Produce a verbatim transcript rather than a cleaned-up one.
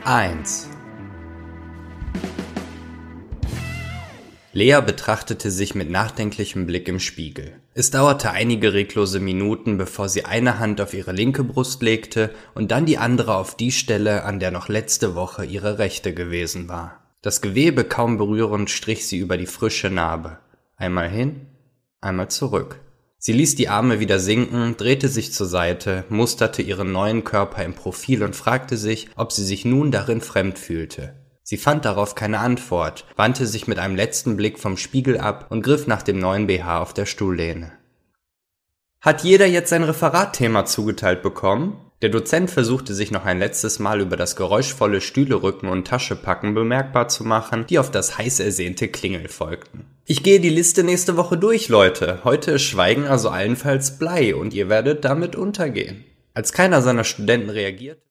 eins. Lea betrachtete sich mit nachdenklichem Blick im Spiegel. Es dauerte einige reglose Minuten, bevor sie eine Hand auf ihre linke Brust legte und dann die andere auf die Stelle, an der noch letzte Woche ihre rechte gewesen war. Das Gewebe kaum berührend strich sie über die frische Narbe. Einmal hin, einmal zurück. Sie ließ die Arme wieder sinken, drehte sich zur Seite, musterte ihren neuen Körper im Profil und fragte sich, ob sie sich nun darin fremd fühlte. Sie fand darauf keine Antwort, wandte sich mit einem letzten Blick vom Spiegel ab und griff nach dem neuen B H auf der Stuhllehne. Hat jeder jetzt sein Referatthema zugeteilt bekommen? Der Dozent versuchte sich noch ein letztes Mal über das geräuschvolle Stühlerücken und Taschepacken bemerkbar zu machen, die auf das heiß ersehnte Klingel folgten. Ich gehe die Liste nächste Woche durch, Leute. Heute ist Schweigen also allenfalls Blei und ihr werdet damit untergehen. Als keiner seiner Studenten reagierte,